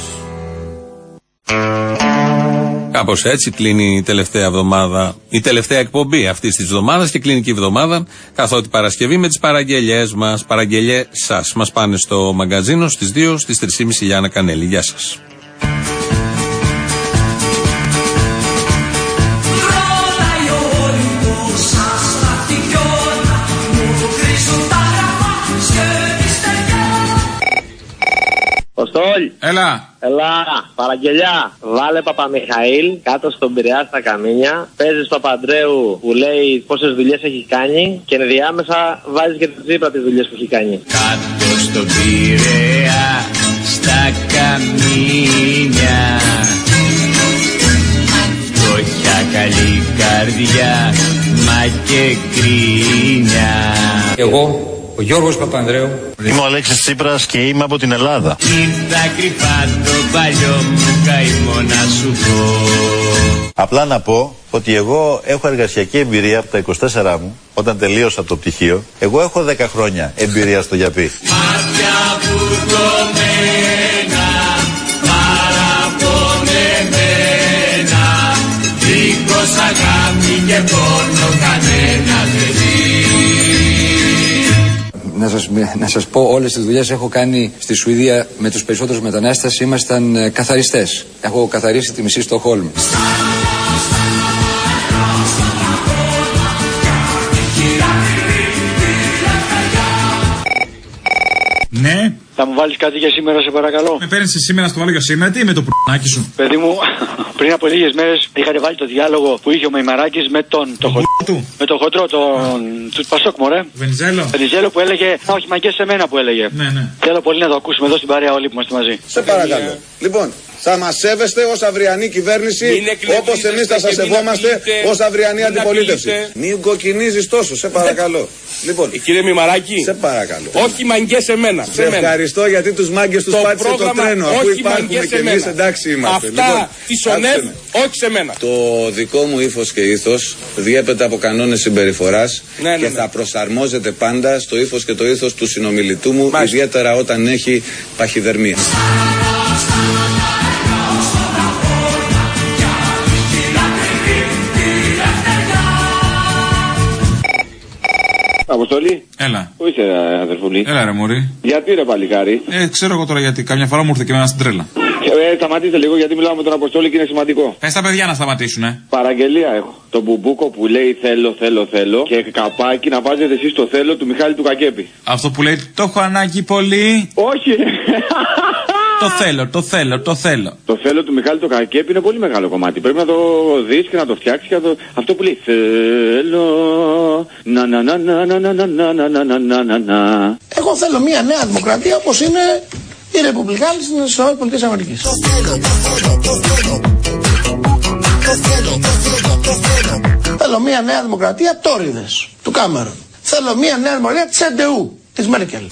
Κάπως έτσι κλείνει η τελευταία εβδομάδα, η τελευταία εκπομπή αυτής της εβδομάδας, και κλείνει και η εβδομάδα καθότι Παρασκευή με τις παραγγελιές μας, παραγγελιές σας. Μας πάνε στο μαγκαζίνο στις δύο, στις τρεις και μισή Λιάννα Κανέλη. Γεια σας. Αποστόλη. Έλα. Έλα, παραγγελιά. Βάλε Παπαμιχαήλ κάτω στον Πειραιά στα Καμίνια. Παίζεις Παπαντρέου που λέει πόσες δουλειές έχει κάνει. Και ενδιάμεσα βάζεις και την Τσίπρα τις δουλειές που έχει κάνει. Κάτω στον Πειραιά στα Καμίνια. Φτώχεια καλή καρδιά, μα και κρίνια. Εγώ, ο Γιώργος Παπανδρέου. Είμαι ο Αλέξης Τσίπρας και είμαι από την Ελλάδα. Ήρθα κρυφά το παλιό μου καημό να σου πω. Απλά να πω ότι εγώ έχω εργασιακή εμπειρία από τα είκοσι τέσσερα μου, όταν τελείωσα το πτυχίο. Εγώ έχω δέκα χρόνια εμπειρία στο Γιαπί. Μάτια βουρκωμένα, παραπονεμένα, δίχως αγάπη και πόνο κανένα δεν ζει. Να σας, να σας πω, όλες τις δουλειές έχω κάνει στη Σουηδία με τους περισσότερους μετανάστες. Ήμασταν ε, καθαριστές. Έχω καθαρίσει τη μισή Στοκχόλμη. Ναι. Θα μου βάλεις κάτι για σήμερα, σε παρακαλώ. Με παίρνεις σήμερα στο βάλω για σήμερα, τι με το π***νάκι σου. Παιδί μου, πριν από λίγες μέρες είχατε βάλει το διάλογο που είχε ο Μεϊμαράκης με τον. Το χο... με τον χοντρό, τον. του Πασόκ, μωρέ. Βενιζέλο. Βενιζέλο που έλεγε. Α, όχι, μαγκές σε μένα που έλεγε. Ναι, ναι. Θέλω πολύ να το ακούσουμε εδώ στην παρέα όλοι που είμαστε μαζί. Σε παρακαλώ. Λοιπόν, θα μας σέβεστε ως αυριανή κυβέρνηση, όπως εμείς θα σας σεβόμαστε ως αυριανή αντιπολίτευση. Μην κοκκινίζεις τόσο, σε παρακαλώ. Λοιπόν, κύριε Μημαράκη, σε παρακαλώ. Όχι μαγκές σε μένα. Σε ευχαριστώ γιατί τους μάγκες τους πάτησε το τρένο. Αφού υπάρχουμε και εμείς, εντάξει είμαστε. Αυτά λοιπόν, της ΟΝΕΒ, όχι σε μένα. Το δικό μου ύφος και ήθος διέπεται από κανόνες συμπεριφοράς, ναι, ναι, ναι, και θα προσαρμόζεται πάντα στο ύφος και το ήθος του συνομιλητού μου, μάλιστα, ιδιαίτερα όταν έχει παχυδερμία. Αποστολή. Έλα. Πού είσαι, αδερφούλη? Έλα, ρε μωρή. Γιατί, ρε παλικάρι? Ε, ξέρω εγώ τώρα γιατί. Καμιά φορά μου ήρθε και εμένα στην τρέλα. Ε, σταματήστε λίγο γιατί μιλάω με τον Αποστόλη και είναι σημαντικό. Πες τα παιδιά να σταματήσουν, ε. Παραγγελία έχω. Το μπουμπούκο που λέει θέλω, θέλω, θέλω. Και καπάκι να βάζετε εσείς το θέλω του Μιχάλη του Κακέπη. Αυτό που λέει το έχω ανάγκη πολύ. Όχι. Το θέλω, το θέλω, το θέλω. Το θέλω του Μιχάλη το Κακέπη είναι πολύ μεγάλο κομμάτι. Πρέπει να το δεις και να το φτιάξεις και να το... Αυτό που λέει θέλω να να να να να να να να να να να να. Εγώ θέλω μια νέα δημοκρατία όπως είναι οι Ρεπουμπλικάνοι στις ΗΠΑ. Θέλω μια νέα δημοκρατία τόριδες του Κάμερον. Θέλω μια νέα δημοκρατία τσεντεού της Μέρκελ.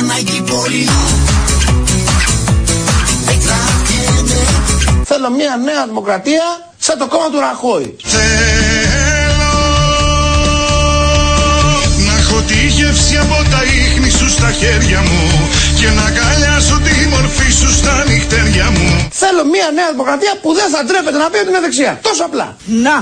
Θέλω μια νέα δημοκρατία σαν το κόμμα του Ραχώη. Θέλω να έχω τη γεύση από τα ίχνη σου στα χέρια μου και να αγκαλιάσω τη μορφή σου στα νυχτέρια μου. Θέλω μια νέα δημοκρατία που δεν θα τρέπεται να πει ότι είναι δεξιά. Τόσο απλά. Να.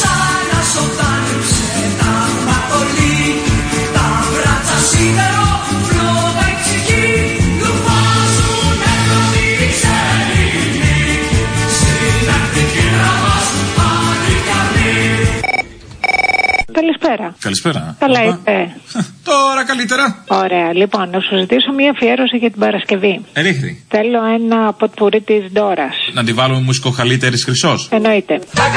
Καλησπέρα. Καλησπέρα. Καλά είστε. Τώρα καλύτερα. Ωραία, λοιπόν, να σου ζητήσω μία αφιέρωση για την Παρασκευή. Ρίχνει. Θέλω ένα ποτπουρί της Ντόρας. Να τη βάλουμε μουσικό Χαλίτερης Χρυσός. Εννοείται.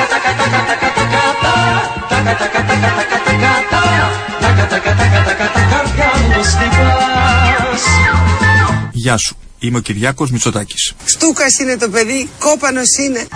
Γεια σου. Είμαι ο Κυριάκος Μητσοτάκης. Στούκας είναι το παιδί, κόπανος είναι.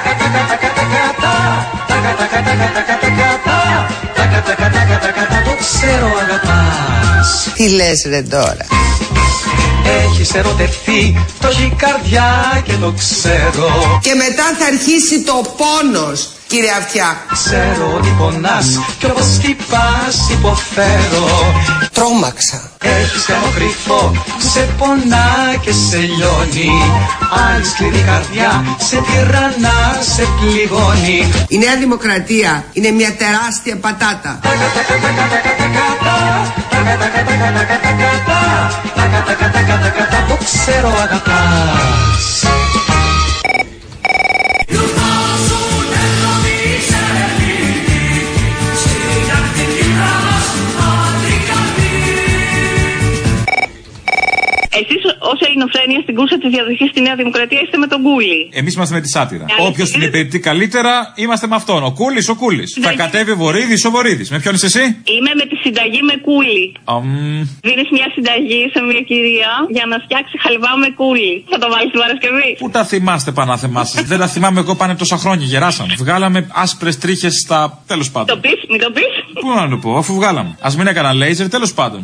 Το ξέρω αγαπάς. Τι λες ρε τώρα. Έχεις ερωτευτεί, φτωχή καρδιά και το ξέρω. Και μετά θα αρχίσει το πόνος, κύριε Αυτιά. Ξέρω ότι πονάς κι όπως χτυπάς υποφέρω. Τρόμαξα. Έχεις ένα κρυφό, σε πονά και σε λιώνει. Άλλη σκληρή καρδιά, σε τυραννά, σε πληγώνει. Η Νέα Δημοκρατία είναι μια τεράστια πατάτα. Το ξέρω αγαπάς. Εσείς ως ελληνοφρένεια στην κούρσα της διαδοχής στη Νέα Δημοκρατία είστε με τον Κούλι. Εμείς είμαστε με τη Σάτυρα. Yeah, Όποιος την υπηρετεί καλύτερα, είμαστε με αυτόν. Ο Κούλης, ο Κούλης. Yeah. Θα κατέβει ο Βορύδης, ο Βορύδης. Με ποιον είσαι εσύ? Είμαι με τη συνταγή με Κούλι. Um... Δίνεις μια συνταγή σε μια κυρία για να φτιάξει χαλβά με Κούλι. Θα το βάλεις την Παρασκευή. Πού τα θυμάστε πάνω να θυμάσαι. Δεν τα θυμάμαι εγώ, πάνε τόσα χρόνια. Γεράσαμε. Βγάλαμε άσπρες τρίχες στα. Τέλος πάντων. Το πεις, μην το πεις. Πού να το πω, αφού βγάλαμε. Ας μην έκανα λέιζερ, τέλος πάντων.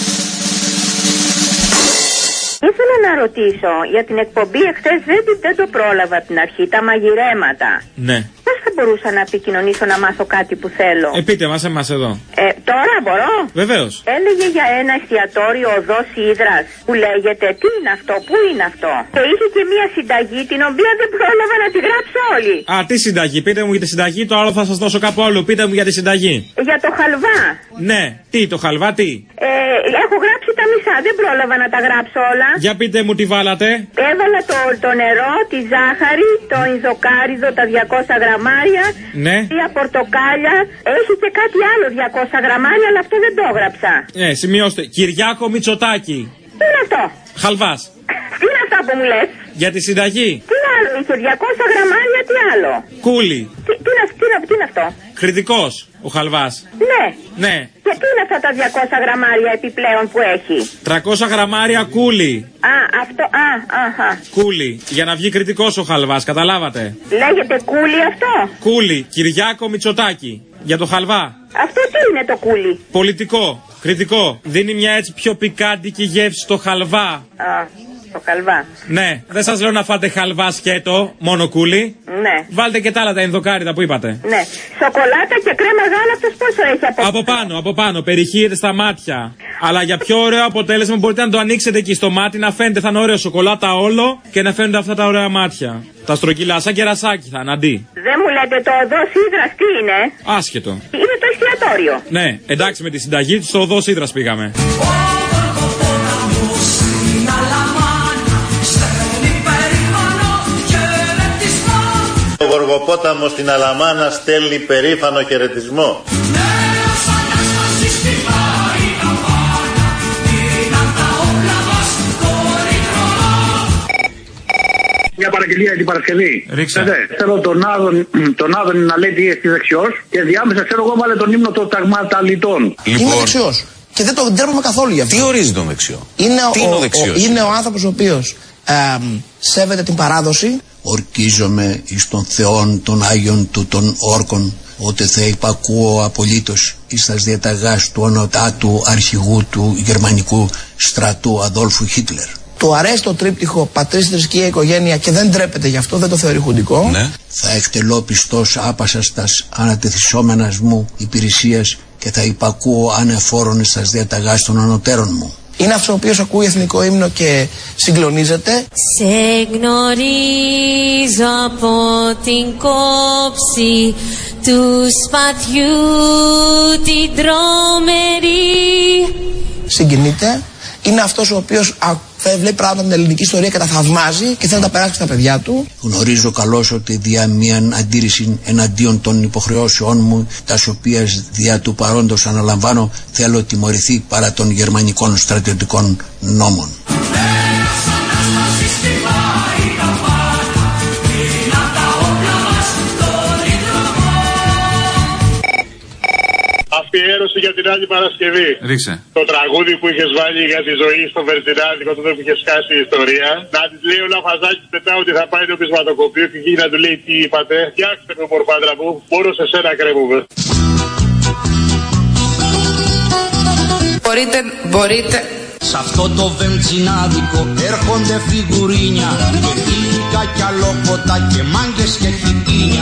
Ήθελα να ρωτήσω για την εκπομπή εχθές, δεν, δεν το πρόλαβα την αρχή, τα μαγειρέματα. Ναι. Πώς θα μπορούσα να επικοινωνήσω να μάθω κάτι που θέλω? Ε, πείτε μας εμάς εδώ. Ε, τώρα μπορώ. Βεβαίως. Έλεγε για ένα εστιατόριο οδός Ύδρας που λέγεται, τι είναι αυτό, πού είναι αυτό? Και είχε και μία συνταγή την οποία δεν πρόλαβα να τη γράψω όλη. Α, τι συνταγή, πείτε μου για τη συνταγή, το άλλο θα σας δώσω κάπου άλλο. Πείτε μου για τη συνταγή. Για το χαλβά. Ναι, τι, το χαλβά, τι. Ε, έχω γράψει τα μισά, δεν πρόλαβα να τα γράψω όλα. Για πείτε μου τι βάλατε. Έβαλα το, το νερό, τη ζάχαρη, το ινδοκάριδο, τα διακόσια γραμμάρια, ναι. Τρία πορτοκάλια. Έχει και κάτι άλλο διακόσια γραμμάρια, αλλά αυτό δεν το έγραψα. Ναι, σημειώστε. Κυριάκο Μητσοτάκη. Τι είναι αυτό? Χαλβάς. Τι είναι αυτό που μου λες? Για τη συνταγή. Τι άλλο, είχε διακόσια γραμμάρια, τι άλλο? Κούλι. Τι, τι, είναι, τι, είναι, τι είναι αυτό? Κριτικός ο χαλβάς. Ναι. Ναι. Και τι είναι αυτά τα διακόσια γραμμάρια επιπλέον που έχει? τριακόσια γραμμάρια κούλι. Α, αυτό, α, αχα. Κούλι. Για να βγει κριτικός ο χαλβάς, καταλάβατε. Λέγεται κούλι αυτό? Κούλι. Κυριάκο Μητσοτάκη. Για το χαλβά. Αυτό τι είναι το κούλι? Πολιτικό. Κριτικό. Δίνει μια έτσι πιο πικάντικη γεύση στο χαλβά. Α, το χαλβά. Ναι. Δεν σας λέω να φάτε χαλβά σκέτο, μόνο κούλι. Ναι. Βάλτε και τα άλλα τα ενδοκάριδα που είπατε. Ναι. Σοκολάτα και κρέμα γάλακτος πόσο έχει από Από πάνω, από πάνω. Περιχύεται στα μάτια. Αλλά για πιο ωραίο αποτέλεσμα μπορείτε να το ανοίξετε εκεί στο μάτι, να φαίνεται, θα είναι ωραίο σοκολάτα όλο και να φαίνονται αυτά τα ωραία μάτια. Τα στρογγυλά, σαν κερασάκι θα είναι αντί. Δεν μου λέτε το οδός Ύδρας τι είναι? Άσχετο. Είναι το εστιατόριο. Ναι, εντάξει, με τη συνταγή του στο οδός Ύδρας πήγαμε. Ο Γοργοπόταμος στην Αλαμάνα στέλνει περήφανο χαιρετισμό. Μια παραγγελία για την Παρασκευή. Ρίξε. Θέλω τον Άδων, τον Άδων να λέει τι έχει δεξιός και διάμεσα ξέρω εγώ βάλε τον ύμνο των ταγματαλιτών. Λοιπόν. Είμαι δεξιός. Και δεν το ντρέπομαι καθόλου γι' αυτό. Τι ορίζει τον δεξιό? Είναι τι ο, είναι ο, ο, είναι ο άνθρωπος ο οποίος ε, σέβεται την παράδοση. Ορκίζομαι εις των Θεών των Άγιων του των Όρκων ότι θα υπακούω απολύτως εις τας διαταγάς του ονοτάτου αρχηγού του γερμανικού στρατού Αδόλφου Χίτλερ. Του αρέσει το τρίπτυχο πατρίς, θρησκεία, οικογένεια και δεν ντρέπεται γι' αυτό, δεν το θεωρεί χουντικό. Ναι. Θα εκτελώ πιστός άπασας τας ανατεθισόμενας μου υπηρεσίας και θα υπακούω ανεφόρον εις τας διαταγάς των ανωτέρων μου. Είναι αυτός ο οποίος ακούει εθνικό ύμνο και συγκλονίζεται. Σε γνωρίζω από την κόψη του σπατιού την τρομερή. Συγκινείται. Είναι αυτός ο οποίος βλέπει πράγματα από την ελληνική ιστορία και τα θαυμάζει και θέλει να τα περάσει στα παιδιά του. Γνωρίζω καλώς ότι δια μίαν αντίρρηση εναντίον των υποχρεώσεών μου, τας οποίες δια του παρόντος αναλαμβάνω, θέλω τιμωρηθεί παρά των γερμανικών στρατιωτικών νόμων. Αφιέρωση για την άλλη Παρασκευή. Ρίξε. Το τραγούδι που είχες βάλει για τη ζωή στο Βερτινάδικο, τότε που είχες χάσει η ιστορία. Να της λέει ο Λαφαζάκης μετά ότι θα πάει το πεισματοκοπείο και εκεί να του λέει τι είπατε. Φτιάξτε με μορφάντρα μου, μόνο σε σένα κρέμουμε. Μπορείτε, μπορείτε. Σ' αυτό το βενζινάδικο έρχονται φιγουρίνια και ήλικα κι αλόποτα και μάγκες και χιτίνια.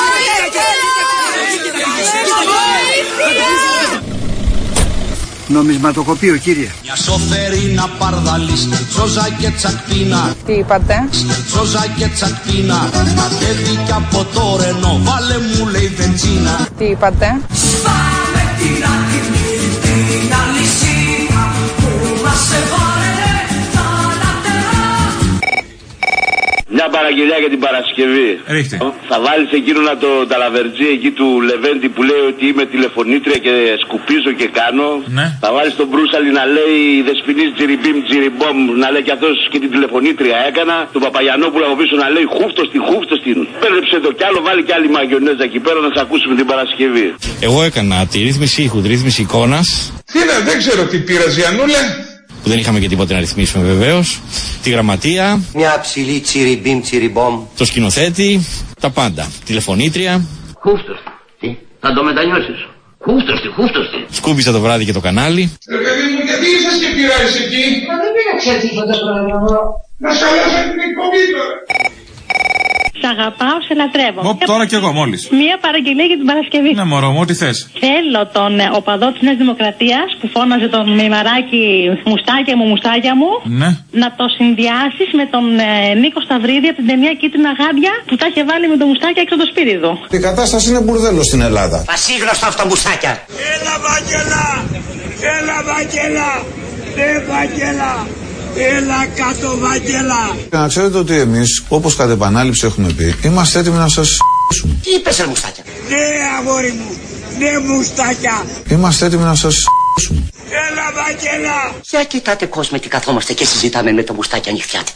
Νομισματοκοπείο, κύριε. Μια σοφερίνα παρδαλής, τσόζα και τσακπίνα. Τι είπατε? Τσόζα και τσακπίνα. Κατέβηκε από το Ρενό, βάλε μου λέει βενζίνα. Τι είπατε? Σπάμε την άκρη, την αλυσίδα που μας εβάρε τα λατερά. Μια παραγγελιά για την Παρασκευή. Ρίχτε. Θα βάλεις εκείνο να το ταλαβερτζή εκεί του Λεβέντη που λέει ότι είμαι τηλεφωνήτρια και σκουπίζω και κάνω. Ναι. Θα βάλεις τον Μπρούσαλη να λέει Δεσποινής τζιριμπίμ τζιριμπόμ, να λέει και αυτός και την τηλεφωνήτρια έκανα. Τον Παπαγιανόπουλο από πίσω να λέει χούφτωστη, χούφτωστη. Πέρεψε το κι άλλο, βάλει κι άλλη μαγιονέζα εκεί πέρα να σε ακούσουμε την Παρασκευή. Εγώ έκανα τη ρύθμιση ήχου, τη ρύθμιση εικόνας. Τι να, δεν ξέρω τι πήρα, Ζιανούλα. Που δεν είχαμε και τίποτε να ρυθμίσουμε βεβαίως. Τη γραμματεία. Μια ψηλή τσιριμπίμ τσιριμπόμ. Το σκηνοθέτη. Τα πάντα. Τηλεφωνήτρια. Χούφτωστη. Τι, θα το μετανιώσεις. Χούφτωστη, χούφτωστη. Σκούπισα το βράδυ και το κανάλι. Ρε παιδί μου, γιατί ήρθες και πειράζεις εκεί. Μα δεν πήγα ξέφυγα το πράγμα. Να σκαλάσω την εκπομπή τώρα. Σ' αγαπάω, σε λατρεύω. Ω, τώρα κι εγώ μόλις. Μία παραγγελία για την Παρασκευή. Ναι, μωρό μου, ό,τι θες. Θέλω τον ε, οπαδό της Νέας Δημοκρατίας που φώναζε τον Μημαράκη μουστάκια μου, μουστάκια μου. Ναι. Να το συνδυάσεις με τον ε, Νίκο Σταυρίδη από την ταινία Κίτρινα Γάντια που τα είχε βάλει με το μουστάκι έξω το σπίτι του. Η κατάσταση είναι μπουρδέλο στην Ελλάδα. Πασίγνωστο αυτό μουστάκια. Έλα, Βαγγέλα! Έλα, Βαγγέλα! Ναι, Βαγγέλα! Έλα κάτω, Βαγγέλα! Να ξέρετε ότι εμείς, όπως κατ' επανάληψη έχουμε πει, είμαστε έτοιμοι να σας s***σουμε. Τι είπες ρε μουστάκια? Ναι, αγόρι μου! Ναι, μουστάκια! Είμαστε έτοιμοι να σας s***σουμε. Έλα, Βαγγέλα! Για κοιτάτε κόσμο τι καθόμαστε και συζητάμε με το μουστάκια νυχτιάτικα.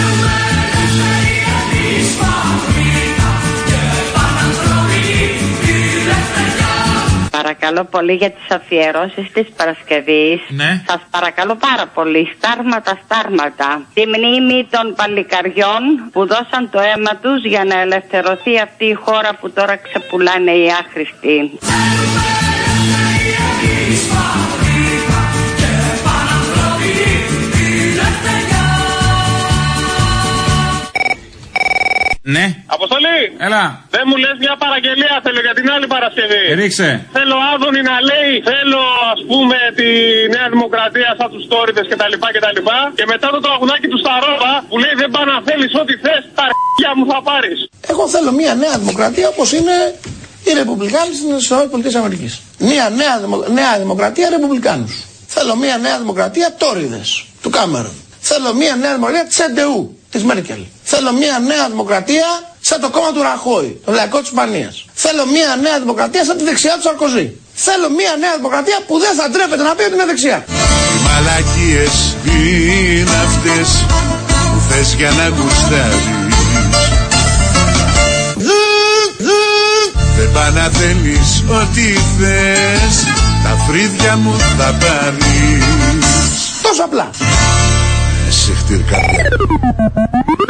Παρακαλώ πολύ για τις αφιερώσεις της Παρασκευής. Ναι. Σας παρακαλώ πάρα πολύ. Στάρματα, στάρματα. Τη μνήμη των παλικαριών που δώσαν το αίμα τους για να ελευθερωθεί αυτή η χώρα που τώρα ξεπουλάνε οι άχρηστοι. Ναι. Αποστολή! Έλα. Δεν μου λες μια παραγγελία θέλω για την άλλη Παρασκευή. Ρίξε. Θέλω Άδωνη να λέει, θέλω ας πούμε τη Νέα Δημοκρατία σαν τους τόριδες κτλ. Και, και, και μετά το τραγουδάκι του Σταρόβα που λέει δεν πά να θέλεις ό,τι θες, τα αρχεία μου θα πάρεις. Εγώ θέλω μια Νέα Δημοκρατία όπως είναι οι Ρεπουμπλικάνοι στις ΗΠΑ. Μια νέα, δημο, νέα Δημοκρατία Ρεπουμπλικάνους. Θέλω μια Νέα Δημοκρατία τόριδες του Κάμερον. Θέλω μια Νέα Δημοκρατία Τσεντεού της Μέρκελ. Θέλω μια Νέα Δημοκρατία σαν το κόμμα του Ραχώη, το λαϊκό της Ισπανίας. Θέλω μια Νέα Δημοκρατία σαν τη δεξιά του Σαρκοζή. Θέλω μια Νέα Δημοκρατία που δεν θα ντρέπεται να πει ότι είναι δεξιά. Οι μαλακίες είναι αυτές που θες για να γουστάρεις. πά να θέλεις ό,τι θες, τα φρύδια μου θα πάρεις. Τόσο απλά. Σε χτυρκάρια.